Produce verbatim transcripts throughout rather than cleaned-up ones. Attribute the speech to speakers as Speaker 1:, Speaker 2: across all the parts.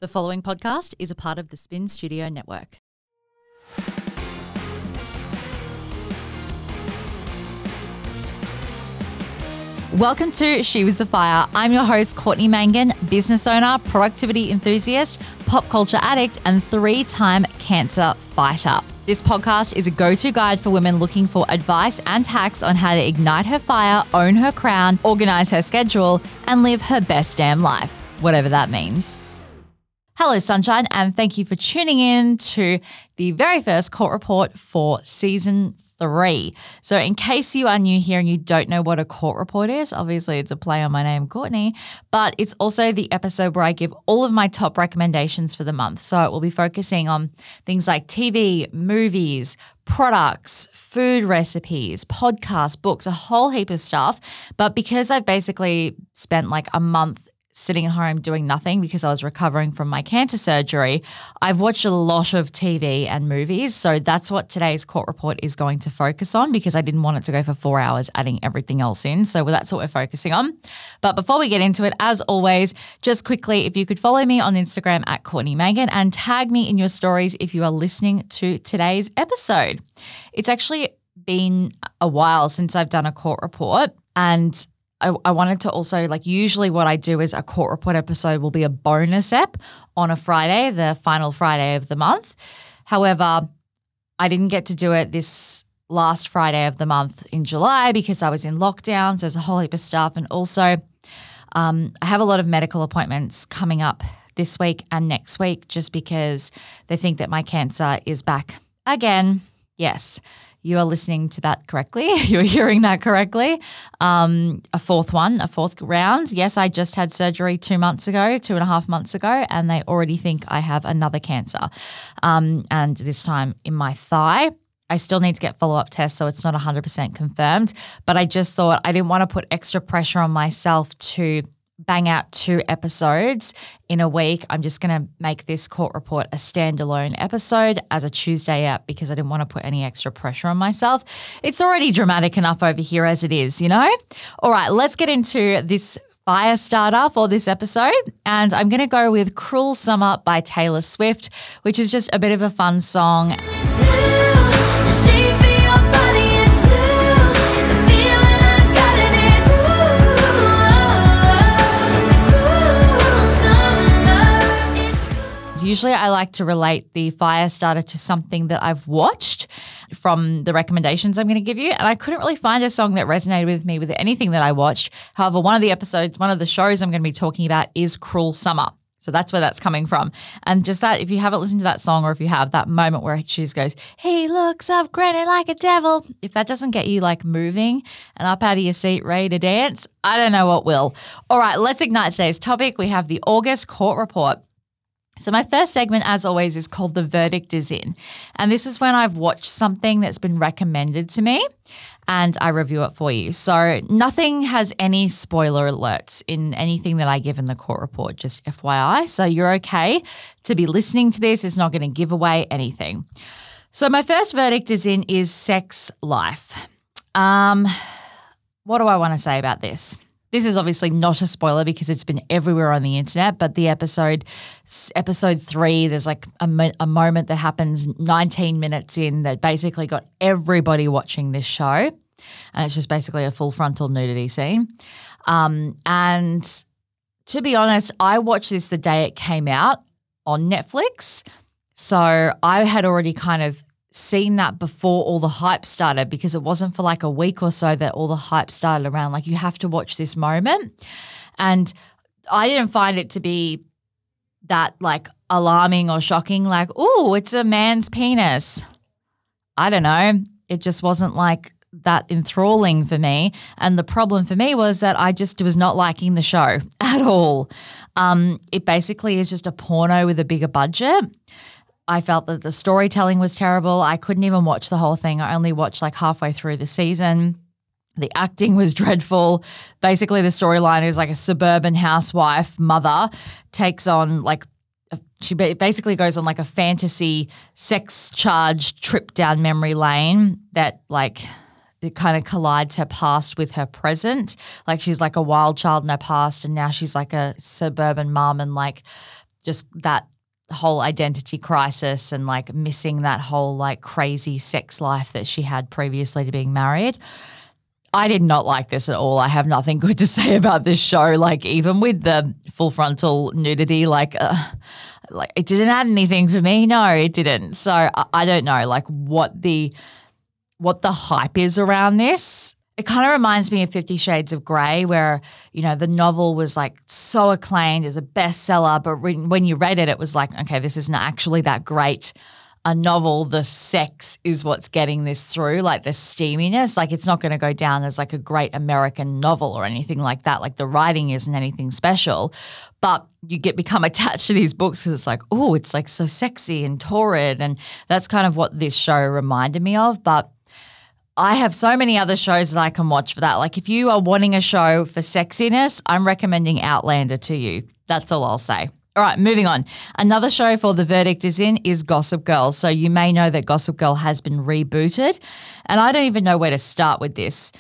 Speaker 1: The following podcast is a part of the Spin Studio Network. Welcome to She Was the Fire. I'm your host, Courtney Mangan, business owner, productivity enthusiast, pop culture addict, and three-time cancer fighter. This podcast is a go-to guide for women looking for advice and hacks on how to ignite her fire, own her crown, organize her schedule, and live her best damn life, whatever that means. Hello, sunshine, and thank you for tuning in to the very first court report for season three. So in case you are new here and you don't know what a court report is, obviously it's a play on my name, Courtney, but it's also the episode where I give all of my top recommendations for the month. So it will be focusing on things like T V, movies, products, food recipes, podcasts, books, a whole heap of stuff. But because I've basically spent like a month sitting at home doing nothing because I was recovering from my cancer surgery, I've watched a lot of T V and movies. So that's what today's court report is going to focus on because I didn't want it to go for four hours adding everything else in. So that's what we're focusing on. But before we get into it, as always, just quickly, if you could follow me on Instagram at Courtney Mangan and tag me in your stories if you are listening to today's episode. It's actually been a while since I've done a court report, and I, I wanted to also, like, usually what I do is a court report episode will be a bonus ep on a Friday, the final Friday of the month. However, I didn't get to do it this last Friday of the month in July because I was in lockdown. So there's a whole heap of stuff. And also um, I have a lot of medical appointments coming up this week and next week just because they think that my cancer is back again. Yes. You are listening to that correctly. You're hearing that correctly. Um, a fourth one, a fourth round. Yes, I just had surgery two months ago, two and a half months ago, and they already think I have another cancer. Um, and this time in my thigh. I still need to get follow-up tests, so it's not one hundred percent confirmed. But I just thought I didn't want to put extra pressure on myself to bang out two episodes in a week. I'm just going to make this court report a standalone episode as a Tuesday app because I didn't want to put any extra pressure on myself. It's already dramatic enough over here as it is, you know? All right, let's get into this fire starter for this episode. And I'm going to go with Cruel Summer by Taylor Swift, which is just a bit of a fun song. Usually I like to relate the fire starter to something that I've watched from the recommendations I'm going to give you. And I couldn't really find a song that resonated with me with anything that I watched. However, one of the episodes, one of the shows I'm going to be talking about is Cruel Summer. So that's where that's coming from. And just that, if you haven't listened to that song or if you have that moment where she just goes, he looks up grinning like a devil. If that doesn't get you like moving and up out of your seat ready to dance, I don't know what will. All right, let's ignite today's topic. We have the August court report. So my first segment, as always, is called The Verdict Is In. And this is when I've watched something that's been recommended to me and I review it for you. So nothing has any spoiler alerts in anything that I give in the court report, just F Y I. So you're okay to be listening to this. It's not going to give away anything. So my first verdict is in is sex life. Um, what do I want to say about this? This is obviously not a spoiler because it's been everywhere on the internet, but the episode, episode three, there's like a, mo- a moment that happens nineteen minutes in that basically got everybody watching this show. And it's just basically a full frontal nudity scene. Um, and to be honest, I watched this the day it came out on Netflix. So I had already kind of seen that before all the hype started because it wasn't for like a week or so that all the hype started around like you have to watch this moment. And I didn't find it to be that like alarming or shocking like, oh, it's a man's penis. I don't know. It just wasn't like that enthralling for me. And the problem for me was that I just was not liking the show at all. Um, it basically is just a porno with a bigger budget. I felt that the storytelling was terrible. I couldn't even watch the whole thing. I only watched like halfway through the season. The acting was dreadful. Basically, the storyline is like a suburban housewife mother takes on like a, she basically goes on like a fantasy sex charged trip down memory lane that like it kind of collides her past with her present. Like she's like a wild child in her past and now she's like a suburban mom and like just that whole identity crisis and like missing that whole like crazy sex life that she had previously to being married. I did not like this at all. I have nothing good to say about this show. Like even with the full frontal nudity, like uh, like it didn't add anything for me. No, it didn't. So I, I don't know like what the what the hype is around this. It kind of reminds me of Fifty Shades of Grey where, you know, the novel was like so acclaimed as a bestseller, but when, when you read it, it was like, okay, this isn't actually that great a novel. The sex is what's getting this through, like the steaminess. Like it's not going to go down as like a great American novel or anything like that. Like the writing isn't anything special, but you get become attached to these books because it's like, oh, it's like so sexy and torrid. And that's kind of what this show reminded me of. But I have so many other shows that I can watch for that. Like if you are wanting a show for sexiness, I'm recommending Outlander to you. That's all I'll say. All right, moving on. Another show for The Verdict Is In is Gossip Girl. So you may know that Gossip Girl has been rebooted, and I don't even know where to start with this.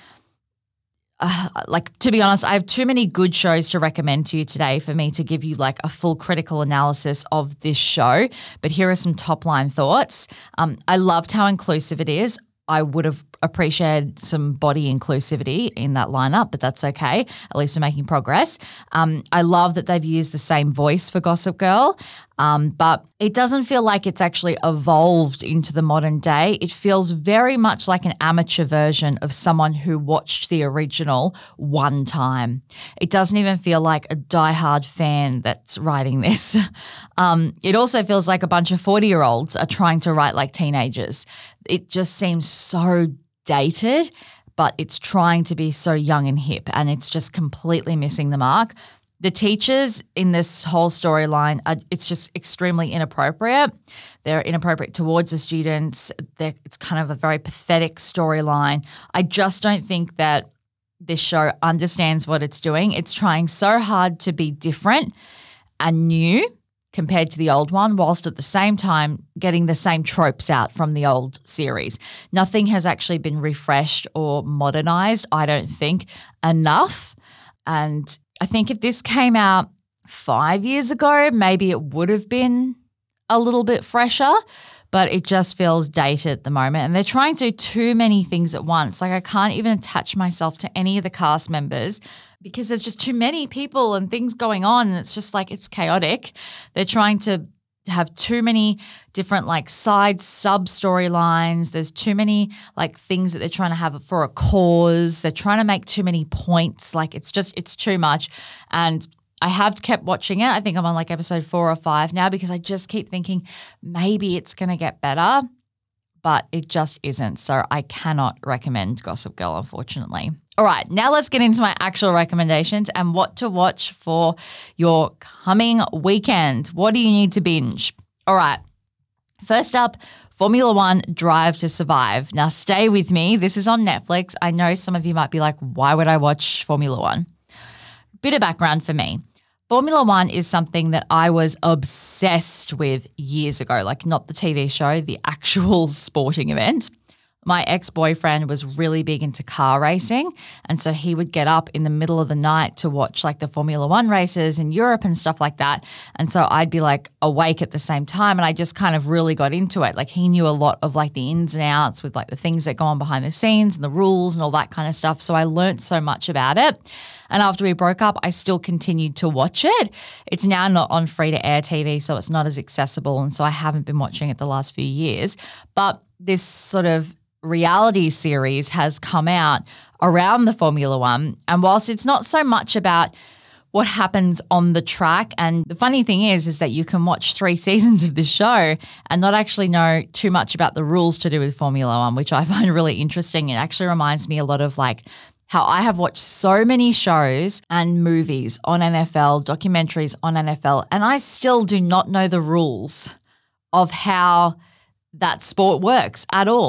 Speaker 1: Uh, like, to be honest, I have too many good shows to recommend to you today for me to give you like a full critical analysis of this show. But here are some top line thoughts. Um, I loved how inclusive it is. I would have appreciated some body inclusivity in that lineup, but that's okay. At least we're making progress. Um, I love that they've used the same voice for Gossip Girl, um, but it doesn't feel like it's actually evolved into the modern day. It feels very much like an amateur version of someone who watched the original one time. It doesn't even feel like a diehard fan that's writing this. Um, it also feels like a bunch of forty-year-olds are trying to write like teenagers. It just seems so dated, but it's trying to be so young and hip, and it's just completely missing the mark. The teachers in this whole storyline, are, it's just extremely inappropriate. They're inappropriate towards the students. They're, it's kind of a very pathetic storyline. I just don't think that this show understands what it's doing. It's trying so hard to be different and new compared to the old one, whilst at the same time getting the same tropes out from the old series. Nothing has actually been refreshed or modernized, I don't think, enough. And I think if this came out five years ago, maybe it would have been a little bit fresher, but it just feels dated at the moment. And they're trying to do too many things at once. Like I can't even attach myself to any of the cast members because there's just too many people and things going on, and it's just like it's chaotic. They're trying to have too many different like side sub storylines. There's too many like things that they're trying to have for a cause. They're trying to make too many points. Like it's just it's too much. And I have kept watching it. I think I'm on like episode four or five now because I just keep thinking maybe it's going to get better, but it just isn't. So I cannot recommend Gossip Girl, unfortunately. All right, now let's get into my actual recommendations and what to watch for your coming weekend. What do you need to binge? All right, first up, Formula One Drive to Survive. Now stay with me. This is on Netflix. I know some of you might be like, why would I watch Formula One? Bit of background for me. Formula One is something that I was obsessed with years ago, like not the T V show, the actual sporting event. My ex-boyfriend was really big into car racing, and so he would get up in the middle of the night to watch like the Formula One races in Europe and stuff like that. And so I'd be like awake at the same time, and I just kind of really got into it. Like he knew a lot of like the ins and outs with like the things that go on behind the scenes and the rules and all that kind of stuff. So I learned so much about it. And after we broke up, I still continued to watch it. It's now not on free-to-air T V, so it's not as accessible, and so I haven't been watching it the last few years. But this sort of reality series has come out around the Formula One, and whilst it's not so much about what happens on the track, and the funny thing is is that you can watch three seasons of this show and not actually know too much about the rules to do with Formula One, which I find really interesting. It actually reminds me a lot of like how I have watched so many shows and movies on N F L, documentaries on N F L, and I still do not know the rules of how that sport works at all.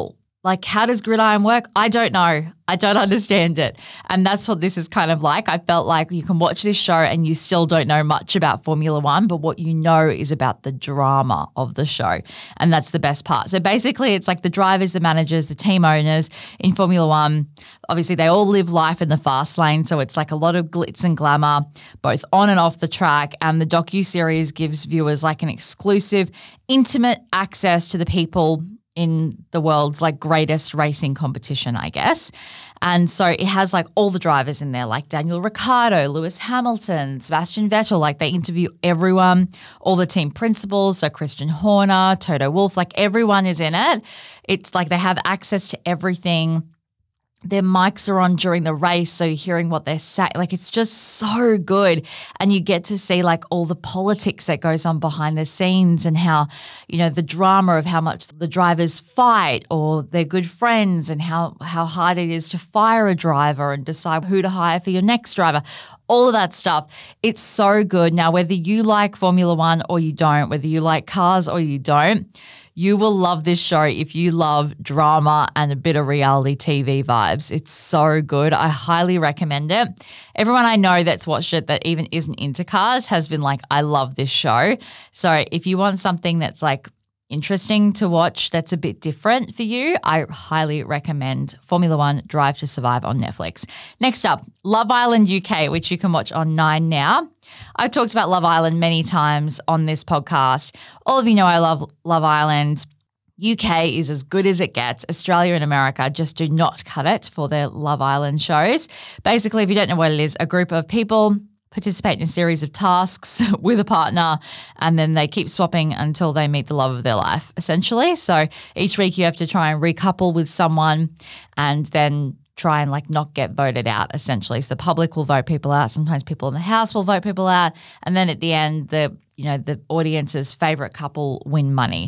Speaker 1: Like, how does gridiron work? I don't know. I don't understand it. And that's what this is kind of like. I felt like you can watch this show and you still don't know much about Formula One, but what you know is about the drama of the show. And that's the best part. So basically, it's like the drivers, the managers, the team owners in Formula One. Obviously, they all live life in the fast lane. So it's like a lot of glitz and glamour, both on and off the track. And the docuseries gives viewers like an exclusive, intimate access to the people in the world's like greatest racing competition, I guess. And so it has like all the drivers in there, like Daniel Ricciardo, Lewis Hamilton, Sebastian Vettel. Like they interview everyone, all the team principals, so Christian Horner, Toto Wolff, like everyone is in it. It's like they have access to everything. Their mics are on during the race, so you're hearing what they're saying. Like, it's just so good. And you get to see, like, all the politics that goes on behind the scenes and how, you know, the drama of how much the drivers fight or they're good friends and how, how hard it is to fire a driver and decide who to hire for your next driver. All of that stuff. It's so good. Now, whether you like Formula One or you don't, whether you like cars or you don't, you will love this show if you love drama and a bit of reality T V vibes. It's so good. I highly recommend it. Everyone I know that's watched it that even isn't into cars has been like, I love this show. So if you want something that's like interesting to watch that's a bit different for you, I highly recommend Formula One Drive to Survive on Netflix. Next up, Love Island U K, which you can watch on Nine now. I've talked about Love Island many times on this podcast. All of you know I love Love Island. U K is as good as it gets. Australia and America just do not cut it for their Love Island shows. Basically, if you don't know what it is, a group of people participate in a series of tasks with a partner, and then they keep swapping until they meet the love of their life, essentially. So each week you have to try and recouple with someone and then try and like not get voted out, essentially. So the public will vote people out. Sometimes people in the house will vote people out. And then at the end, the you know the audience's favorite couple win money.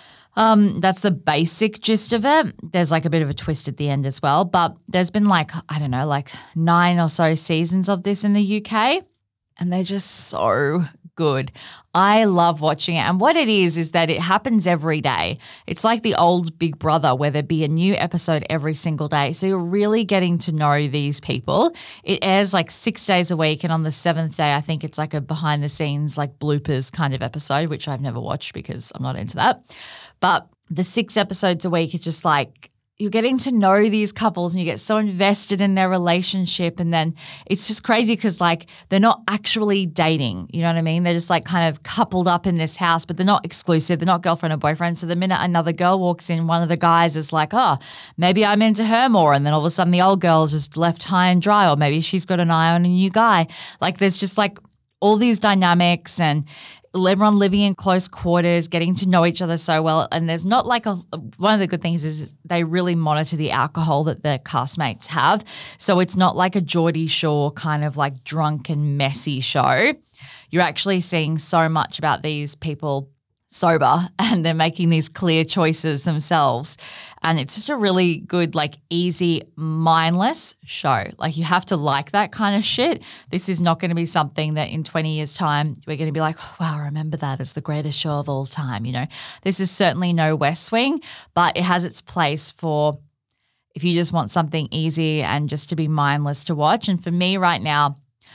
Speaker 1: Um, that's the basic gist of it. There's like a bit of a twist at the end as well. But there's been like, I don't know, like nine or so seasons of this in the U K. And they're just so good. I love watching it. And what it is, is that it happens every day. It's like the old Big Brother where there'd be a new episode every single day. So you're really getting to know these people. It airs like six days a week. And on the seventh day, I think it's like a behind the scenes, like bloopers kind of episode, which I've never watched because I'm not into that. But the six episodes a week is just like, you're getting to know these couples and you get so invested in their relationship. And then it's just crazy because like they're not actually dating. You know what I mean? They're just like kind of coupled up in this house, but they're not exclusive. They're not girlfriend or boyfriend. So the minute another girl walks in, one of the guys is like, oh, maybe I'm into her more. And then all of a sudden the old girl's just left high and dry, or maybe she's got an eye on a new guy. Like there's just like all these dynamics and everyone living in close quarters, getting to know each other so well. And there's not like a – one of the good things is they really monitor the alcohol that their castmates have. So it's not like a Geordie Shore kind of like drunk and messy show. You're actually seeing so much about these people sober and they're making these clear choices themselves. And it's just a really good, like easy, mindless show. Like you have to like that kind of shit. This is not going to be something that in twenty years time, we're going to be like, oh, wow, remember that as the greatest show of all time. You know, this is certainly no West Wing, but it has its place for if you just want something easy and just to be mindless to watch. And for me right now,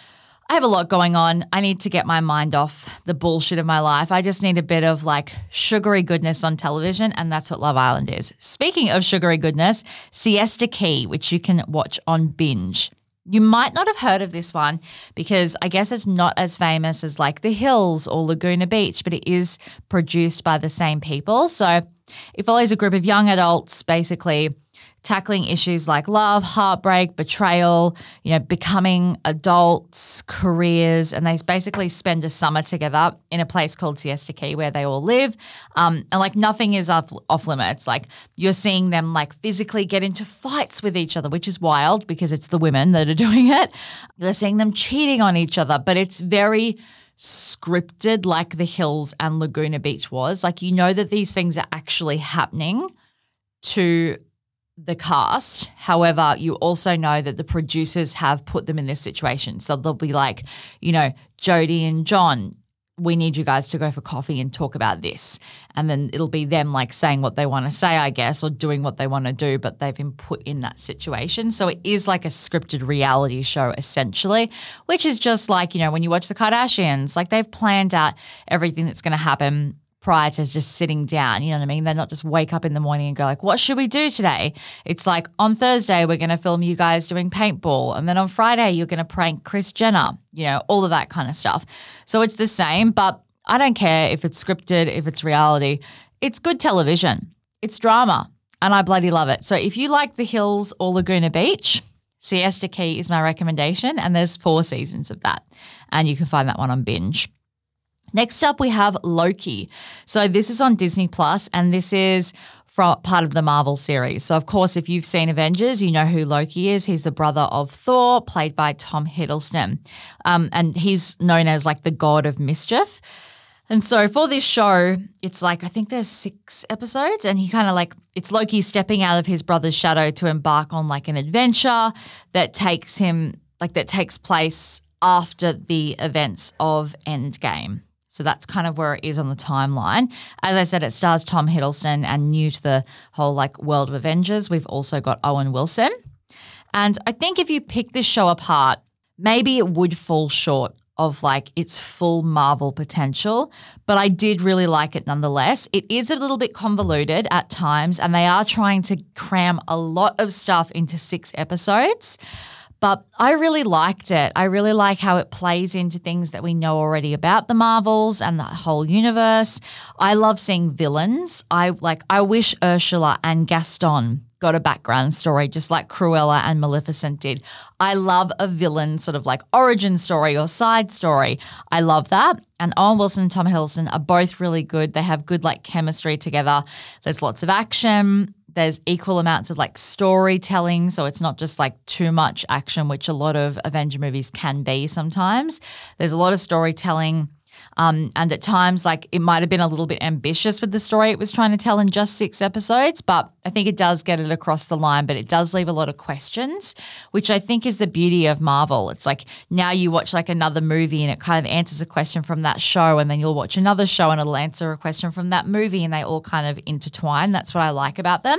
Speaker 1: I have a lot going on. I need to get my mind off the bullshit of my life. I just need a bit of like sugary goodness on television, and that's what Love Island is. Speaking of sugary goodness, Siesta Key, which you can watch on Binge. You might not have heard of this one because I guess it's not as famous as like The Hills or Laguna Beach, but it is produced by the same people. So it follows a group of young adults basically tackling issues like love, heartbreak, betrayal, you know, becoming adults, careers, and they basically spend a summer together in a place called Siesta Key where they all live. Um, and like nothing is off, off limits. Like you're seeing them like physically get into fights with each other, which is wild because it's the women that are doing it. You're seeing them cheating on each other, but it's very scripted like The Hills and Laguna Beach was. Like you know that these things are actually happening to the cast. However, you also know that the producers have put them in this situation. So they'll be like, you know, Jodie and John, we need you guys to go for coffee and talk about this. And then it'll be them like saying what they want to say, I guess, or doing what they want to do, but they've been put in that situation. So it is like a scripted reality show essentially, which is just like, you know, when you watch the Kardashians, like they've planned out everything that's going to happen prior to just sitting down, you know what I mean? They're not just wake up in the morning and go like, what should we do today? It's like on Thursday, we're going to film you guys doing paintball. And then on Friday, you're going to prank Kris Jenner, you know, all of that kind of stuff. So it's the same, but I don't care if it's scripted, if it's reality. It's good television. It's drama. And I bloody love it. So if you like The Hills or Laguna Beach, Siesta Key is my recommendation. And there's four seasons of that. And you can find that one on Binge. Next up, we have Loki. So this is on Disney Plus, and this is from part of the Marvel series. So, of course, if you've seen Avengers, you know who Loki is. He's the brother of Thor, played by Tom Hiddleston. Um, and he's known as like the god of mischief. And so for this show, it's like, I think there's six episodes, and he kind of like, it's Loki stepping out of his brother's shadow to embark on like an adventure that takes him, like that takes place after the events of Endgame. So that's kind of where it is on the timeline. As I said, it stars Tom Hiddleston, and new to the whole like world of Avengers, we've also got Owen Wilson. And I think if you pick this show apart, maybe it would fall short of like its full Marvel potential, but I did really like it nonetheless. It is a little bit convoluted at times, and they are trying to cram a lot of stuff into six episodes. But I really liked it. I really like how it plays into things that we know already about the Marvels and the whole universe. I love seeing villains. I like. I wish Ursula and Gaston got a background story just like Cruella and Maleficent did. I love a villain sort of like origin story or side story. I love that. And Owen Wilson and Tom Hiddleston are both really good. They have good like chemistry together. There's lots of action. There's equal amounts of like storytelling, so it's not just like too much action, which a lot of Avenger movies can be sometimes. There's a lot of storytelling, um, and at times like it might have been a little bit ambitious with the story it was trying to tell in just six episodes, but I think it does get it across the line, but it does leave a lot of questions, which I think is the beauty of Marvel. It's like now you watch like another movie and it kind of answers a question from that show, and then you'll watch another show and it'll answer a question from that movie, and they all kind of intertwine. That's what I like about them.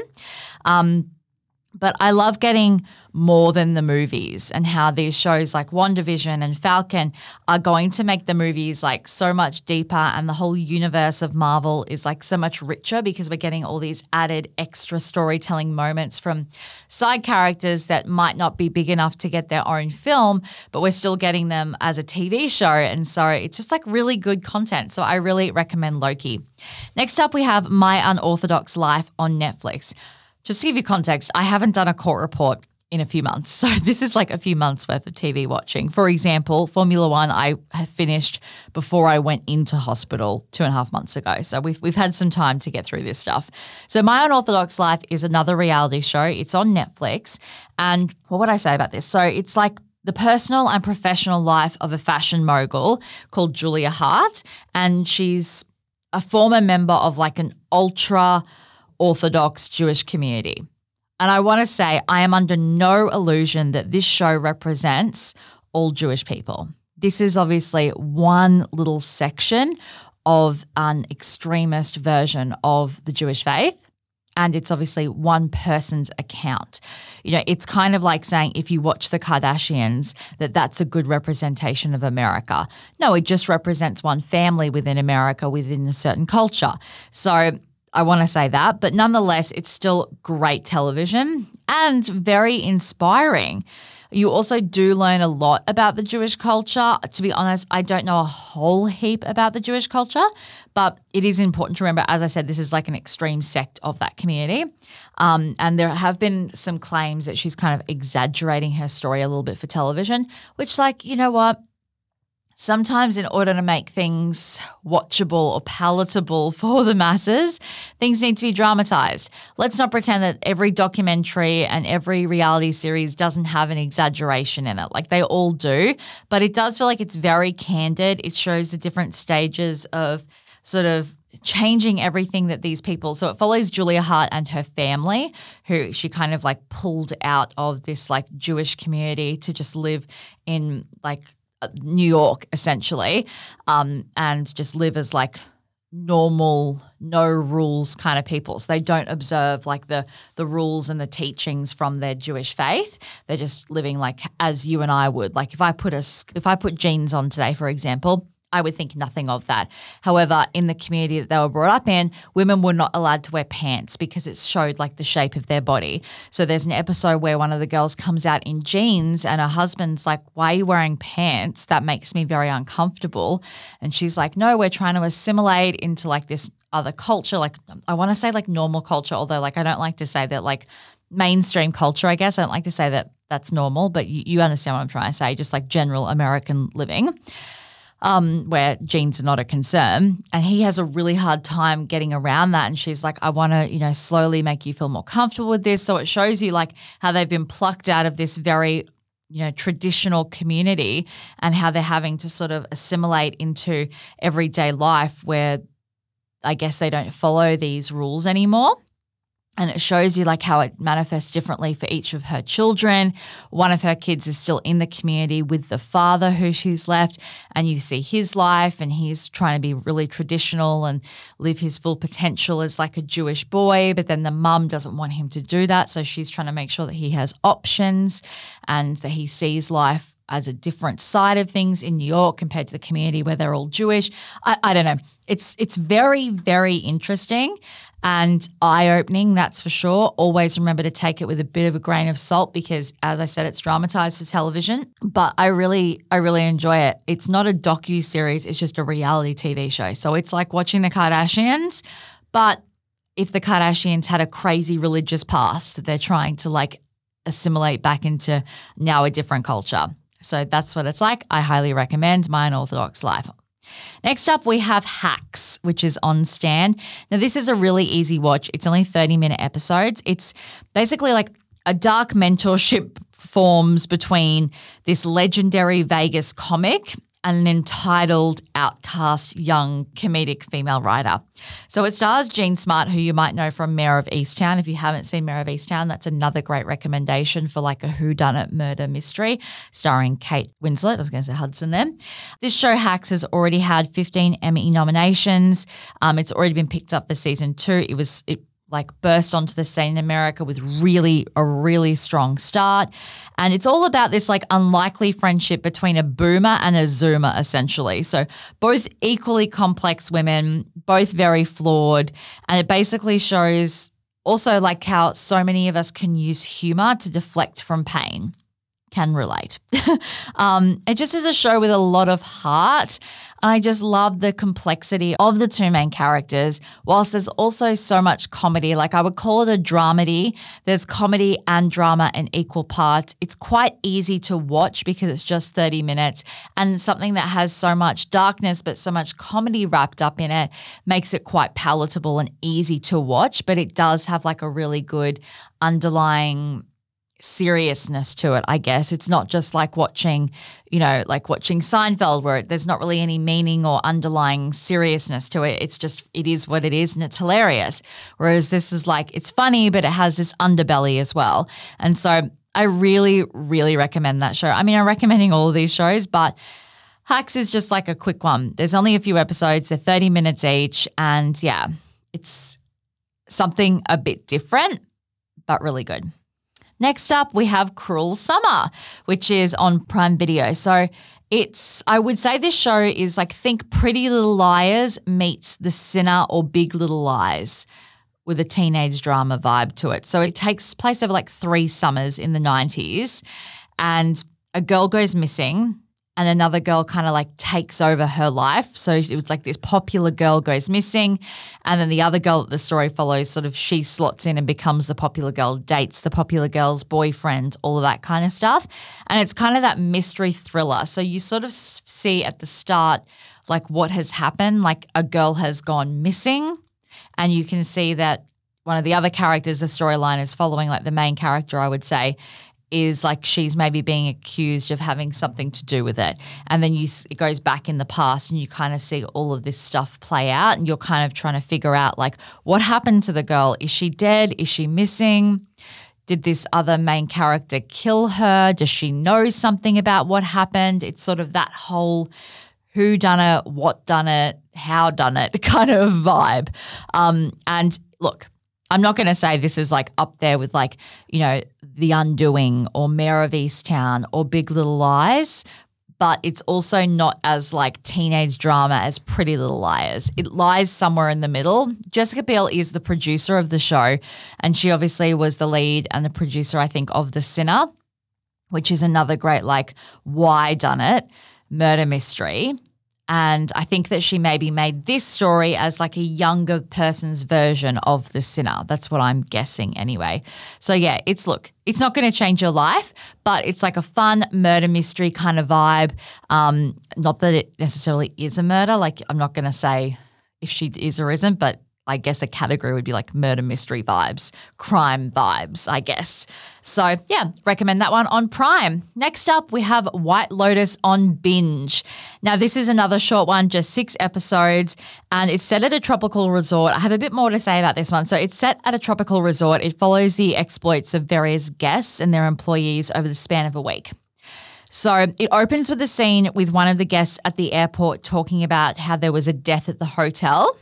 Speaker 1: Um, But I love getting more than the movies, and how these shows like WandaVision and Falcon are going to make the movies like so much deeper, and the whole universe of Marvel is like so much richer because we're getting all these added extra storytelling moments from side characters that might not be big enough to get their own film, but we're still getting them as a T V show. And so it's just like really good content. So I really recommend Loki. Next up, we have My Unorthodox Life on Netflix. Just to give you context, I haven't done a court report in a few months. So this is like a few months worth of T V watching. For example, Formula One, I have finished before I went into hospital two and a half months ago. So we've we've had some time to get through this stuff. So My Unorthodox Life is another reality show. It's on Netflix. And what would I say about this? So it's like the personal and professional life of a fashion mogul called Julia Hart. And she's a former member of like an ultra Orthodox Jewish community. And I want to say I am under no illusion that this show represents all Jewish people. This is obviously one little section of an extremist version of the Jewish faith, and it's obviously one person's account. You know, it's kind of like saying if you watch the Kardashians, that that's a good representation of America. No, it just represents one family within America within a certain culture. So I want to say that, but nonetheless, it's still great television and very inspiring. You also do learn a lot about the Jewish culture. To be honest, I don't know a whole heap about the Jewish culture, but it is important to remember, as I said, this is like an extreme sect of that community. Um, and there have been some claims that she's kind of exaggerating her story a little bit for television, which, like, you know what? Sometimes in order to make things watchable or palatable for the masses, things need to be dramatized. Let's not pretend that every documentary and every reality series doesn't have an exaggeration in it. Like, they all do, but it does feel like it's very candid. It shows the different stages of sort of changing everything that these people – so it follows Julia Hart and her family, who she kind of like pulled out of this like Jewish community to just live in like – uh, New York essentially, um, and just live as like normal, no rules kind of people. So they don't observe like the the rules and the teachings from their Jewish faith. They're just living like as you and I would. Like if I put a if I put jeans on today, for example, I would think nothing of that. However, in the community that they were brought up in, women were not allowed to wear pants because it showed like the shape of their body. So there's an episode where one of the girls comes out in jeans and her husband's like, why are you wearing pants? That makes me very uncomfortable. And she's like, no, we're trying to assimilate into like this other culture. Like I want to say like normal culture, although like I don't like to say that like mainstream culture, I guess. I don't like to say that that's normal, but you, you understand what I'm trying to say, just like general American living. Um, where jeans are not a concern. And he has a really hard time getting around that. And she's like, I want to, you know, slowly make you feel more comfortable with this. So it shows you like how they've been plucked out of this very, you know, traditional community and how they're having to sort of assimilate into everyday life where I guess they don't follow these rules anymore. And it shows you like how it manifests differently for each of her children. One of her kids is still in the community with the father who she's left, and you see his life and he's trying to be really traditional and live his full potential as like a Jewish boy, but then the mum doesn't want him to do that. So she's trying to make sure that he has options and that he sees life as a different side of things in New York compared to the community where they're all Jewish. I, I don't know. It's it's very, very interesting and eye-opening, that's for sure. Always remember to take it with a bit of a grain of salt because, as I said, it's dramatized for television. But I really, I really enjoy it. It's not a docu-series. It's just a reality T V show. So it's like watching the Kardashians, but if the Kardashians had a crazy religious past that they're trying to like assimilate back into now a different culture. So that's what it's like. I highly recommend My Unorthodox Life. Next up, we have Hacks, which is on Stan. Now, this is a really easy watch. It's only thirty-minute episodes. It's basically like a dark mentorship forms between this legendary Vegas comic and an entitled, outcast, young comedic female writer. So it stars Jean Smart, who you might know from Mare of Easttown. If you haven't seen Mare of Easttown, that's another great recommendation for like a whodunit murder mystery starring Kate Winslet. I was going to say Hudson then. This show, Hacks, has already had fifteen Emmy nominations. Um, it's already been picked up for season two. It was it like burst onto the scene in America with really a really strong start. And it's all about this like unlikely friendship between a boomer and a zoomer essentially. So both equally complex women, both very flawed. And it basically shows also like how so many of us can use humor to deflect from pain. Can relate. um, it just is a show with a lot of heart. And I just love the complexity of the two main characters, whilst there's also so much comedy. Like I would call it a dramedy. There's comedy and drama in equal parts. It's quite easy to watch because it's just thirty minutes, and something that has so much darkness but so much comedy wrapped up in it makes it quite palatable and easy to watch, but it does have like a really good underlying seriousness to it, I guess. It's not just like watching, you know, like watching Seinfeld where there's not really any meaning or underlying seriousness to it. It's just, it is what it is and it's hilarious. Whereas this is like, it's funny, but it has this underbelly as well. And so I really, really recommend that show. I mean, I'm recommending all of these shows, but Hacks is just like a quick one. There's only a few episodes. They're thirty minutes each. And yeah, it's something a bit different, but really good. Next up, we have Cruel Summer, which is on Prime Video. So it's, I would say this show is like, think Pretty Little Liars meets The Sinner or Big Little Lies with a teenage drama vibe to it. So it takes place over like three summers in the nineties, and a girl goes missing and another girl kind of like takes over her life. So it was like this popular girl goes missing, and then the other girl that the story follows, sort of she slots in and becomes the popular girl, dates the popular girl's boyfriend, all of that kind of stuff. And it's kind of that mystery thriller. So you sort of see at the start like what has happened, like a girl has gone missing, and you can see that one of the other characters the storyline is following, like the main character I would say, is like she's maybe being accused of having something to do with it. And then you it goes back in the past and you kind of see all of this stuff play out, and you're kind of trying to figure out like what happened to the girl. Is she dead? Is she missing? did this other main character kill her? Does she know something about what happened? It's sort of that whole who done it, what done it, how done it kind of vibe. Um, and look, I'm not going to say this is like up there with like, you know, The Undoing or Mayor of Easttown or Big Little Lies, but it's also not as like teenage drama as Pretty Little Liars. It lies somewhere in the middle. Jessica Biel is the producer of the show, and she obviously was the lead and the producer, I think, of The Sinner, which is another great like why done it murder mystery. And I think that she maybe made this story as like a younger person's version of The Sinner. That's what I'm guessing anyway. So yeah, it's look, it's not going to change your life, but it's like a fun murder mystery kind of vibe. Um, not that it necessarily is a murder. Like I'm not going to say if she is or isn't, but I guess the category would be like murder mystery vibes, crime vibes, I guess. So yeah, recommend that one on Prime. Next up, we have White Lotus on Binge. Now this is another short one, just six episodes, and it's set at a tropical resort. I have a bit more to say about this one. So it's set at a tropical resort. It follows the exploits of various guests and their employees over the span of a week. So it opens with a scene with one of the guests at the airport talking about how there was a death at the hotel.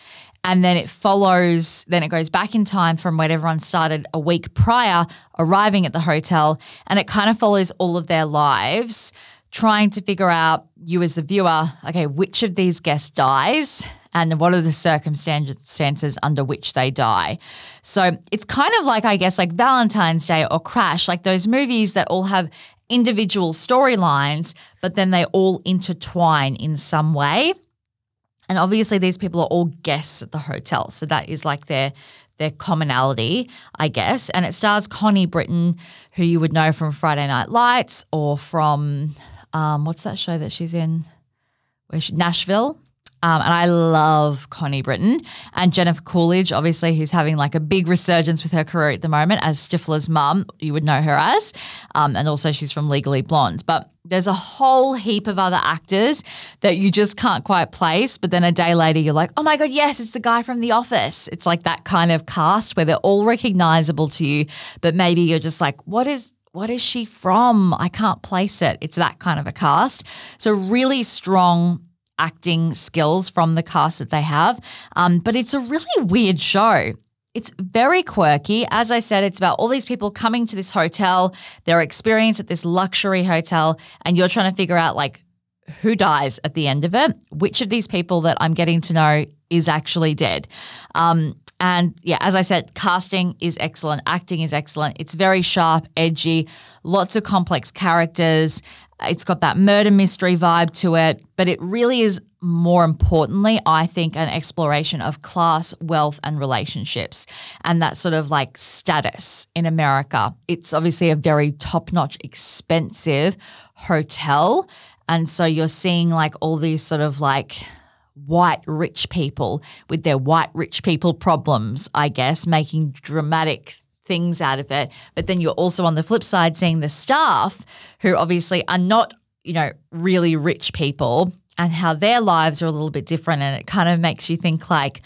Speaker 1: And then it follows, then it goes back in time from when everyone started a week prior, arriving at the hotel, and it kind of follows all of their lives, trying to figure out, you as the viewer, okay, which of these guests dies and what are the circumstances under which they die. So it's kind of like, I guess, like Valentine's Day or Crash, like those movies that all have individual storylines, but then they all intertwine in some way. And obviously these people are all guests at the hotel. So that is like their their commonality, I guess. And it stars Connie Britton, who you would know from Friday Night Lights or from, um, what's that show that she's in? Where she, Nashville. Um, and I love Connie Britton. And Jennifer Coolidge, obviously, who's having like a big resurgence with her career at the moment as Stifler's mum, you would know her as. Um, and also she's from Legally Blonde. But there's a whole heap of other actors that you just can't quite place. But then a day later, you're like, oh my God, yes, it's the guy from The Office. It's like that kind of cast where they're all recognizable to you. But maybe you're just like, what is what is she from? I can't place it. It's that kind of a cast. So really strong acting skills from the cast that they have. Um, but it's a really weird show. It's very quirky. As I said, it's about all these people coming to this hotel, their experience at this luxury hotel, and you're trying to figure out like who dies at the end of it, which of these people that I'm getting to know is actually dead. Um, and yeah, as I said, casting is excellent. Acting is excellent. It's very sharp, edgy, lots of complex characters. It's got that murder mystery vibe to it, but it really is, more importantly, I think, an exploration of class, wealth, and relationships and that sort of like status in America. It's obviously a very top-notch, expensive hotel, and so you're seeing like all these sort of like white rich people with their white rich people problems, I guess, making dramatic things out of it. But then you're also on the flip side seeing the staff who obviously are not, you know, really rich people and how their lives are a little bit different. And it kind of makes you think like,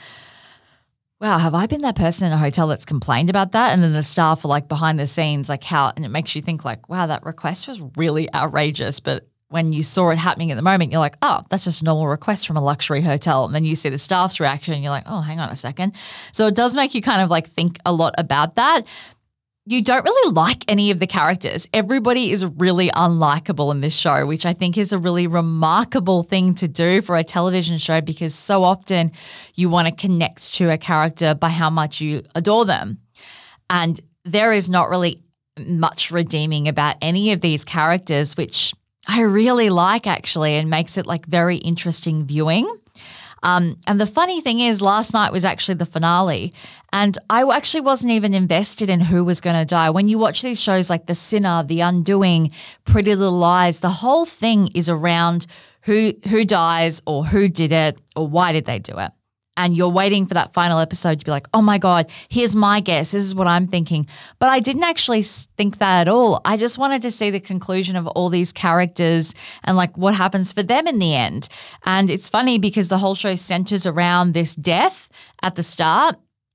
Speaker 1: wow, have I been that person in a hotel that's complained about that? And then the staff are like behind the scenes, like how, and it makes you think like, wow, that request was really outrageous. But when you saw it happening at the moment, you're like, oh, that's just a normal request from a luxury hotel. And then you see the staff's reaction and you're like, oh, hang on a second. So it does make you kind of like think a lot about that. You don't really like any of the characters. Everybody is really unlikable in this show, which I think is a really remarkable thing to do for a television show because so often you want to connect to a character by how much you adore them. And there is not really much redeeming about any of these characters, which I really like actually and makes it like very interesting viewing. Um, and the funny thing is last night was actually the finale and I actually wasn't even invested in who was going to die. When you watch these shows like The Sinner, The Undoing, Pretty Little Lies, the whole thing is around who who dies or who did it or why did they do it. And you're waiting for that final episode to be like, oh my God, here's my guess. This is what I'm thinking. But I didn't actually think that at all. I just wanted to see the conclusion of all these characters and like what happens for them in the end. And it's funny because the whole show centers around this death at the start,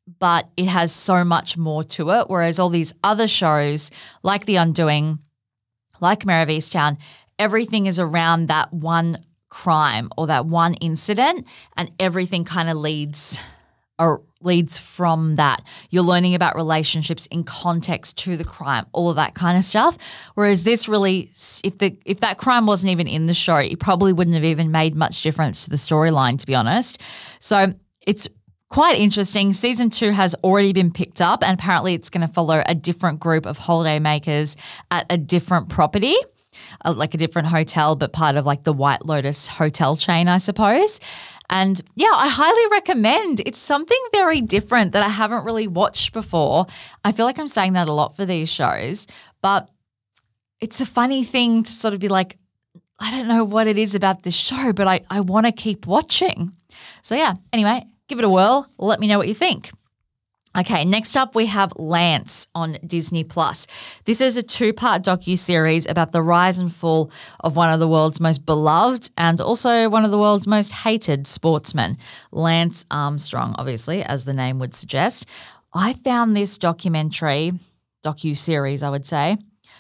Speaker 1: but it has so much more to it. Whereas all these other shows like The Undoing, like Mare of Easttown, everything is around that one crime or that one incident, and everything kind of leads or leads from that. You're learning about relationships in context to the crime, all of that kind of stuff. Whereas this really, if the if that crime wasn't even in the show, it probably wouldn't have even made much difference to the storyline, to be honest. So it's quite interesting. Season two has already been picked up, and apparently it's going to follow a different group of holidaymakers at a different property, uh, like a different hotel, but part of like the White Lotus hotel chain, I suppose. And yeah, I highly recommend. It's something very different that I haven't really watched before. I feel like I'm saying that a lot for these shows, but it's a funny thing to sort of be like, I don't know what it is about this show, but I, I want to keep watching. So yeah, anyway, give it a whirl. Let me know what you think. Okay, next up we have Lance on Disney Plus. This is a two-part docu-series about the rise and fall of one of the world's most beloved and also one of the world's most hated sportsmen, Lance Armstrong, obviously, as the name would suggest. I found this documentary, docu-series, I would say,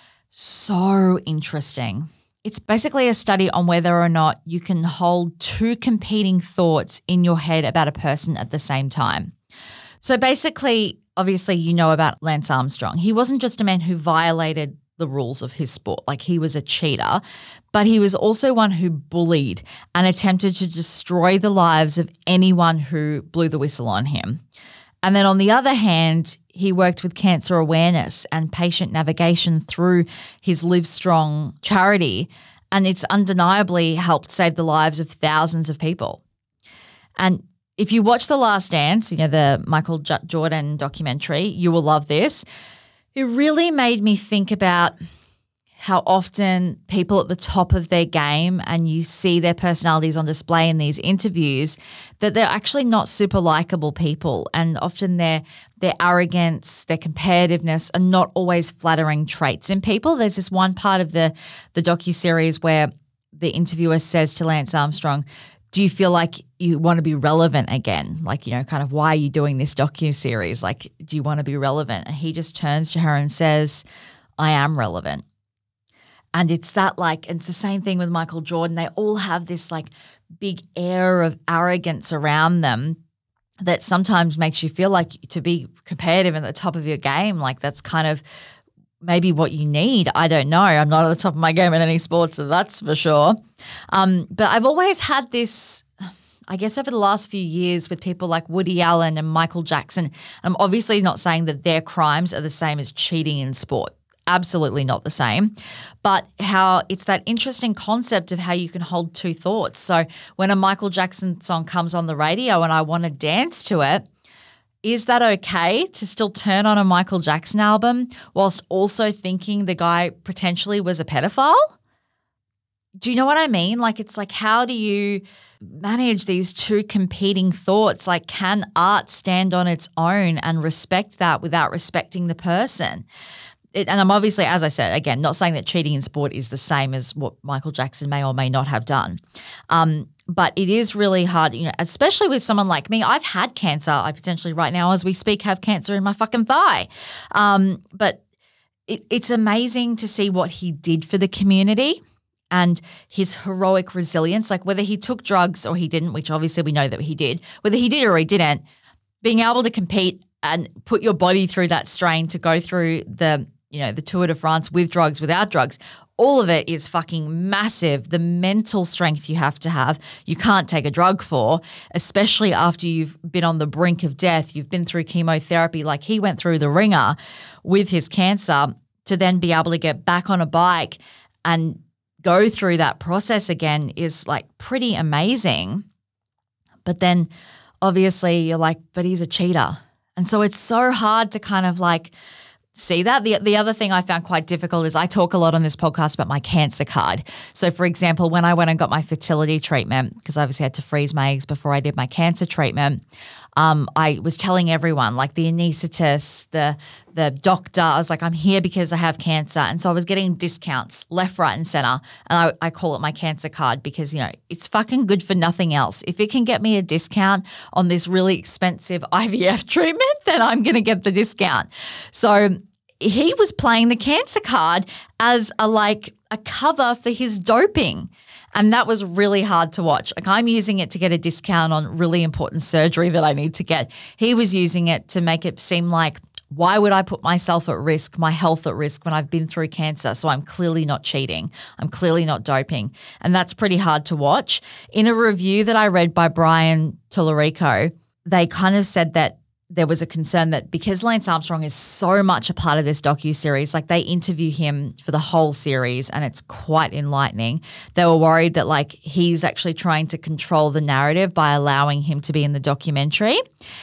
Speaker 1: so interesting. It's basically a study on whether or not you can hold two competing thoughts in your head about a person at the same time. So basically, obviously, you know about Lance Armstrong. He wasn't just a man who violated the rules of his sport, like he was a cheater, but he was also one who bullied and attempted to destroy the lives of anyone who blew the whistle on him. And then on the other hand, he worked with cancer awareness and patient navigation through his Livestrong charity, and it's undeniably helped save the lives of thousands of people. And if you watch The Last Dance, you know, the Michael J- Jordan documentary, you will love this. It really made me think about how often people at the top of their game, and you see their personalities on display in these interviews, that they're actually not super likable people, and often their their arrogance, their competitiveness are not always flattering traits in people. There's this one part of the the docuseries where the interviewer says to Lance Armstrong, do you feel like you want to be relevant again? Like, you know, kind of why are you doing this docuseries? Like, do you want to be relevant? And he just turns to her and says, I am relevant. And it's that like, and it's the same thing with Michael Jordan. They all have this like big air of arrogance around them that sometimes makes you feel like to be competitive at the top of your game, like that's kind of maybe what you need. I don't know. I'm not at the top of my game in any sports, so that's for sure. Um, but I've always had this, I guess over the last few years with people like Woody Allen and Michael Jackson. I'm obviously not saying that their crimes are the same as cheating in sport. Absolutely not the same. But how it's that interesting concept of how you can hold two thoughts. So when a Michael Jackson song comes on the radio and I want to dance to it, is that okay to still turn on a Michael Jackson album whilst also thinking the guy potentially was a pedophile? Do you know what I mean? Like, it's like, how do you manage these two competing thoughts? Like, can art stand on its own and respect that without respecting the person? It, and I'm obviously, as I said, again, not saying that cheating in sport is the same as what Michael Jackson may or may not have done. Um, But it is really hard, you know, especially with someone like me. I've had cancer. I potentially right now as we speak have cancer in my fucking thigh. Um, but it, it's amazing to see what he did for the community and his heroic resilience, like whether he took drugs or he didn't, which obviously we know that he did, whether he did or he didn't, being able to compete and put your body through that strain to go through the, you know, the Tour de France with drugs, without drugs, all of it is fucking massive. The mental strength you have to have, you can't take a drug for, especially after you've been on the brink of death. You've been through chemotherapy, like he went through the ringer with his cancer, to then be able to get back on a bike and go through that process again is like pretty amazing. But then obviously you're like, but he's a cheater. And so it's so hard to kind of like see that. The the other thing I found quite difficult is I talk a lot on this podcast about my cancer card. So, for example, when I went and got my fertility treatment, because I obviously had to freeze my eggs before I did my cancer treatment, Um, I was telling everyone, like the anaesthetist, the the doctor, I was like, I'm here because I have cancer. And so I was getting discounts left, right, and center. And I, I call it my cancer card because, you know, it's fucking good for nothing else. If it can get me a discount on this really expensive I V F treatment, then I'm going to get the discount. So he was playing the cancer card as a like a cover for his doping. And that was really hard to watch. Like I'm using it to get a discount on really important surgery that I need to get. He was using it to make it seem like, why would I put myself at risk, my health at risk when I've been through cancer? So I'm clearly not cheating. I'm clearly not doping. And that's pretty hard to watch. In a review that I read by Brian Tallarico, they kind of said that there was a concern that because Lance Armstrong is so much a part of this docuseries, like they interview him for the whole series and it's quite enlightening. They were worried that like he's actually trying to control the narrative by allowing him to be in the documentary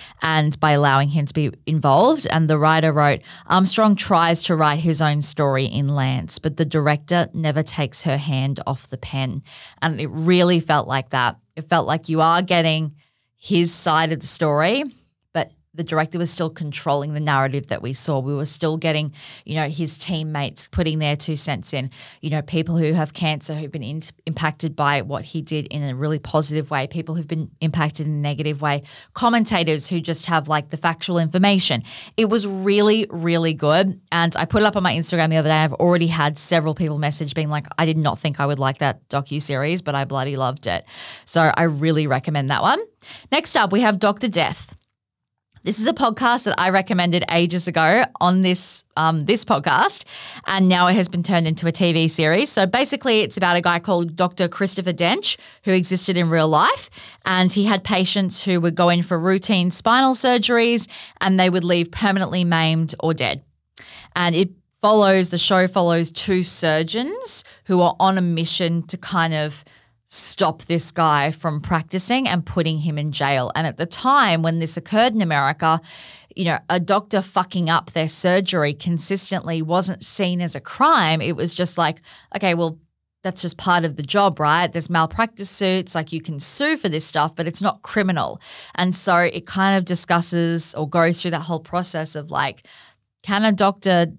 Speaker 1: and by allowing him to be involved. And the writer wrote, Armstrong tries to write his own story in Lance, but the director never takes her hand off the pen. And it really felt like that. It felt like you are getting his side of the story, but the director was still controlling the narrative that we saw. We were still getting, you know, his teammates putting their two cents in, you know, people who have cancer who've been in, impacted by what he did in a really positive way, people who've been impacted in a negative way, commentators who just have like the factual information. It was really, really good. And I put it up on my Instagram the other day. I've already had several people message being like, I did not think I would like that docuseries, but I bloody loved it. So I really recommend that one. Next up, we have Doctor Death. This is a podcast that I recommended ages ago on this um, this podcast, and now it has been turned into a T V series. So basically it's about a guy called Doctor Christopher Dench who existed in real life, and he had patients who would go in for routine spinal surgeries and they would leave permanently maimed or dead. And it follows, the show follows two surgeons who are on a mission to kind of stop this guy from practicing and putting him in jail. And at the time when this occurred in America, you know, a doctor fucking up their surgery consistently wasn't seen as a crime. It was just like, okay, well, that's just part of the job, right? There's malpractice suits, like you can sue for this stuff, but it's not criminal. And so it kind of discusses or goes through that whole process of like, can a doctor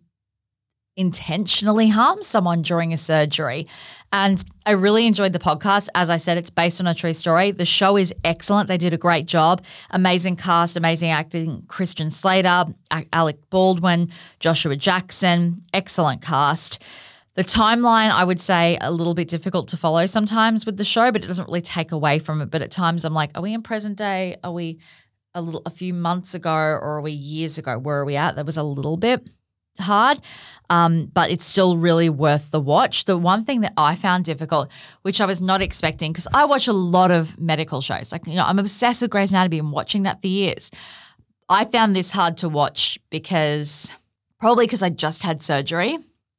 Speaker 1: intentionally harm someone during a surgery? And I really enjoyed the podcast. As I said, it's based on a true story. The show is excellent. They did a great job. Amazing cast, amazing acting. Christian Slater, Alec Baldwin, Joshua Jackson, excellent cast. The timeline, I would say, a little bit difficult to follow sometimes with the show, but it doesn't really take away from it. But at times I'm like, are we in present day? Are we a little a few months ago, or are we years ago? Where are we at? That was a little bit hard, um, but it's still really worth the watch. The one thing that I found difficult, which I was not expecting, because I watch a lot of medical shows. Like, you know, I'm obsessed with Grey's Anatomy and watching that for years. I found this hard to watch because probably because I just had surgery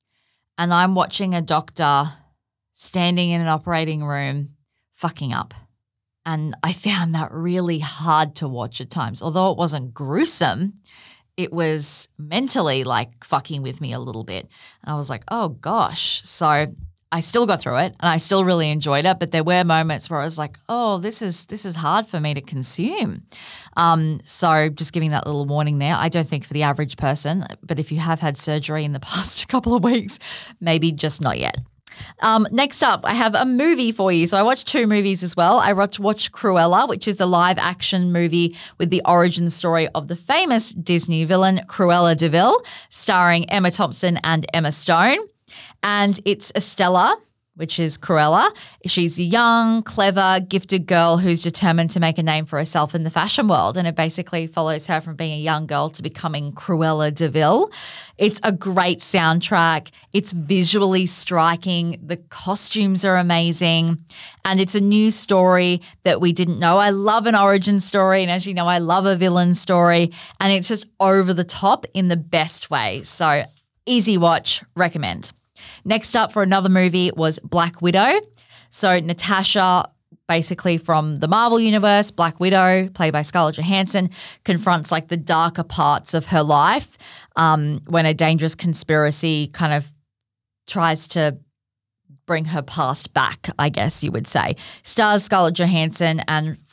Speaker 1: and I'm watching a doctor standing in an operating room fucking up. And I found that really hard to watch at times. Although it wasn't gruesome, it was mentally like fucking with me a little bit. And I was like, oh gosh. So I still got through it and I still really enjoyed it. But there were moments where I was like, oh, this is this is hard for me to consume. Um, so just giving that little warning there. I don't think for the average person, but if you have had surgery in the past couple of weeks, maybe just not yet. Um, next up, I have a movie for you. So I watched two movies as well. I watched, watched Cruella, which is the live action movie with the origin story of the famous Disney villain Cruella de Vil, starring Emma Thompson and Emma Stone. And it's Estella, which is Cruella. She's a young, clever, gifted girl who's determined to make a name for herself in the fashion world. And it basically follows her from being a young girl to becoming Cruella de Vil. It's a great soundtrack. It's visually striking. The costumes are amazing. And it's a new story that we didn't know. I love an origin story. And as you know, I love a villain story. And it's just over the top in the best way. So easy watch, recommend. Next up for another movie was Black Widow. So Natasha, basically from the Marvel Universe, Black Widow, played by Scarlett Johansson, confronts like the darker parts of her life um, when a dangerous conspiracy kind of tries to bring her past back, I guess you would say. Stars Scarlett Johansson and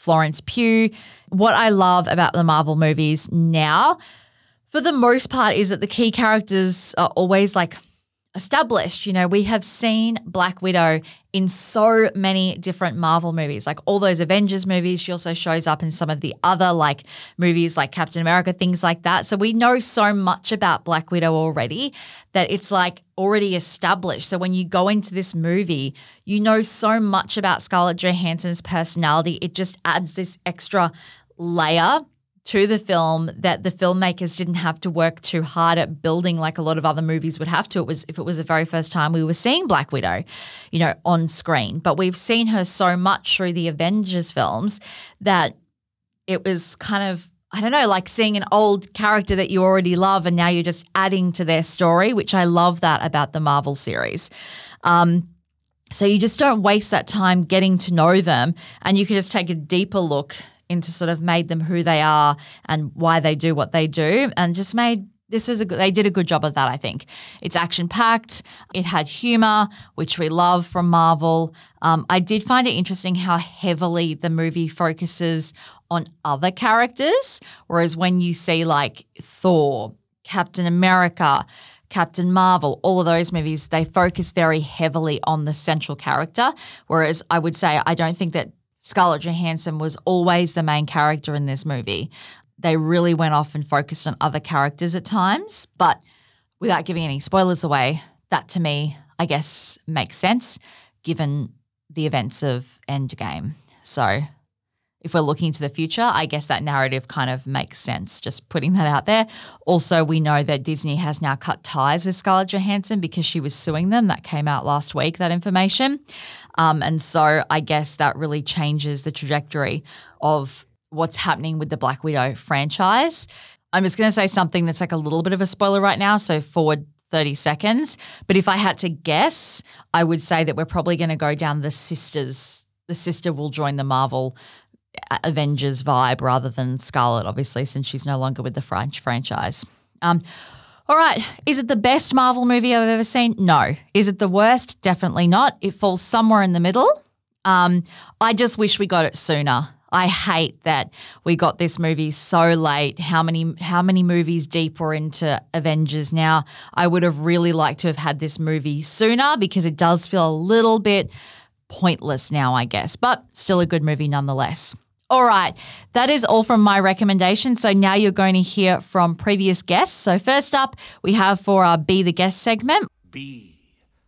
Speaker 1: Florence Pugh. What I love about the Marvel movies now, for the most part, is that the key characters are always like established. You know, we have seen Black Widow in so many different Marvel movies, like all those Avengers movies. She also shows up in some of the other like movies like Captain America, things like that. So we know so much about Black Widow already that it's like already established. So when you go into this movie, you know so much about Scarlett Johansson's personality. It just adds this extra layer to the film that the filmmakers didn't have to work too hard at building like a lot of other movies would have to. It was if it was the very first time we were seeing Black Widow, you know, on screen. But we've seen her so much through the Avengers films that it was kind of, I don't know, like seeing an old character that you already love and now you're just adding to their story, which I love that about the Marvel series. Um, so you just don't waste that time getting to know them and you can just take a deeper look into sort of made them who they are and why they do what they do and just made this was a good, they did a good job of that, I think. It's action-packed. It had humor, which we love from Marvel. Um, I did find it interesting how heavily the movie focuses on other characters, whereas when you see like Thor, Captain America, Captain Marvel, all of those movies, they focus very heavily on the central character, whereas I would say I don't think that Scarlett Johansson was always the main character in this movie. They really went off and focused on other characters at times, but without giving any spoilers away, that to me, I guess, makes sense given the events of Endgame. So if we're looking to the future, I guess that narrative kind of makes sense, just putting that out there. Also, we know that Disney has now cut ties with Scarlett Johansson because she was suing them. That came out last week, that information. Um, and so I guess that really changes the trajectory of what's happening with the Black Widow franchise. I'm just going to say something that's like a little bit of a spoiler right now, so forward thirty seconds. But if I had to guess, I would say that we're probably going to go down the sisters. The sister will join the Marvel Avengers vibe rather than Scarlett, obviously, since she's no longer with the French franchise. Um, all right. Is it the best Marvel movie I've ever seen? No. Is it the worst? Definitely not. It falls somewhere in the middle. Um, I just wish we got it sooner. I hate that we got this movie so late. How many how many movies deep we're into Avengers now? I would have really liked to have had this movie sooner because it does feel a little bit pointless now, I guess, but still a good movie nonetheless. All right, that is all from my recommendation. So now you're going to hear from previous guests. So first up, we have for our Be the Guest segment.
Speaker 2: Be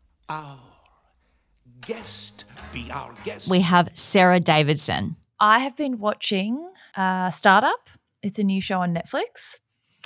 Speaker 2: our guest. Be our guest.
Speaker 1: We have Sarah Davidson.
Speaker 3: I have been watching uh, Startup. It's a new show on Netflix.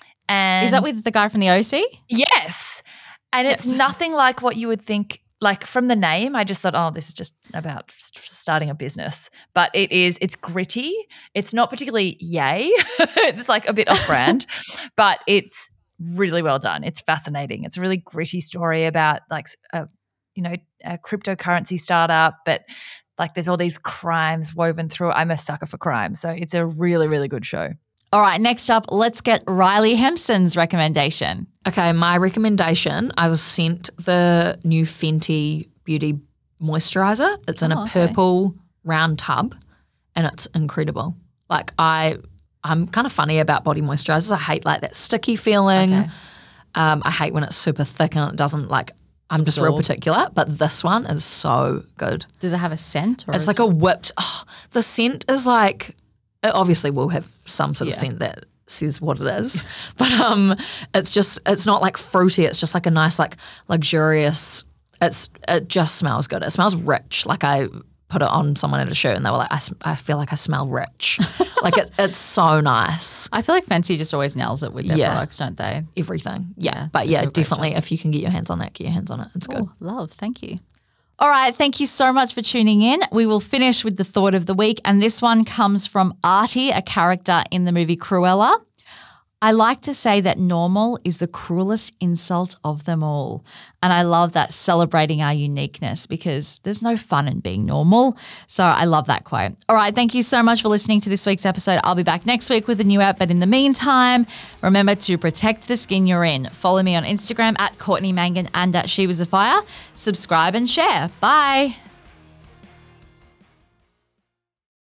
Speaker 3: And
Speaker 1: is that with the guy from the O C?
Speaker 3: Yes. And it's
Speaker 1: Yes.
Speaker 3: nothing like what you would think. Like from the name, I just thought, oh, this is just about st- starting a business. But it is, it's gritty. It's not particularly yay. It's like a bit off brand, but it's really well done. It's fascinating. It's a really gritty story about like, a, you know, a cryptocurrency startup, but like there's all these crimes woven through it. I'm a sucker for crime. So it's a really, really good show.
Speaker 1: All right, next up, let's get Riley Hempson's recommendation.
Speaker 4: Okay, my recommendation, I was sent the new Fenty Beauty Moisturiser. It's in
Speaker 1: Oh,
Speaker 4: a
Speaker 1: okay.
Speaker 4: purple round tub and it's incredible. Like I, I'm kind of funny about body moisturisers. I hate like that sticky feeling.
Speaker 1: Okay.
Speaker 4: Um, I hate when it's super thick and it doesn't like, I'm just real
Speaker 1: Absorb.
Speaker 4: particular, but this one is so good.
Speaker 1: Does it have a scent? Or
Speaker 4: It's
Speaker 1: is
Speaker 4: like
Speaker 1: it-
Speaker 4: a whipped, oh, the scent is like, it obviously will have some sort of
Speaker 1: Yeah.
Speaker 4: scent that says what it is, but um, it's just, it's not like fruity. It's just like a nice, like luxurious, it's, it just smells good. It smells rich. Like I put it on someone at a show and they were like, I, sm- I feel like I smell rich. Like it, it's so nice.
Speaker 1: I feel like Fenty just always nails it with their
Speaker 4: Yeah.
Speaker 1: products, don't they?
Speaker 4: Everything. Yeah.
Speaker 1: Yeah,
Speaker 4: but
Speaker 1: they
Speaker 4: yeah,
Speaker 1: do a great
Speaker 4: definitely
Speaker 1: job.
Speaker 4: if you can get your hands on that, get your hands on it. It's good.
Speaker 1: Oh, love. Thank you. All right. Thank you so much for tuning in. We will finish with the thought of the week. And this one comes from Artie, a character in the movie Cruella. I like to say that normal is the cruelest insult of them all. And I love that, celebrating our uniqueness, because there's no fun in being normal. So I love that quote. All right. Thank you so much for listening to this week's episode. I'll be back next week with a new app. But in the meantime, remember to protect the skin you're in. Follow me on Instagram at Courtney Mangan and at She Was a Fire. Subscribe and share. Bye.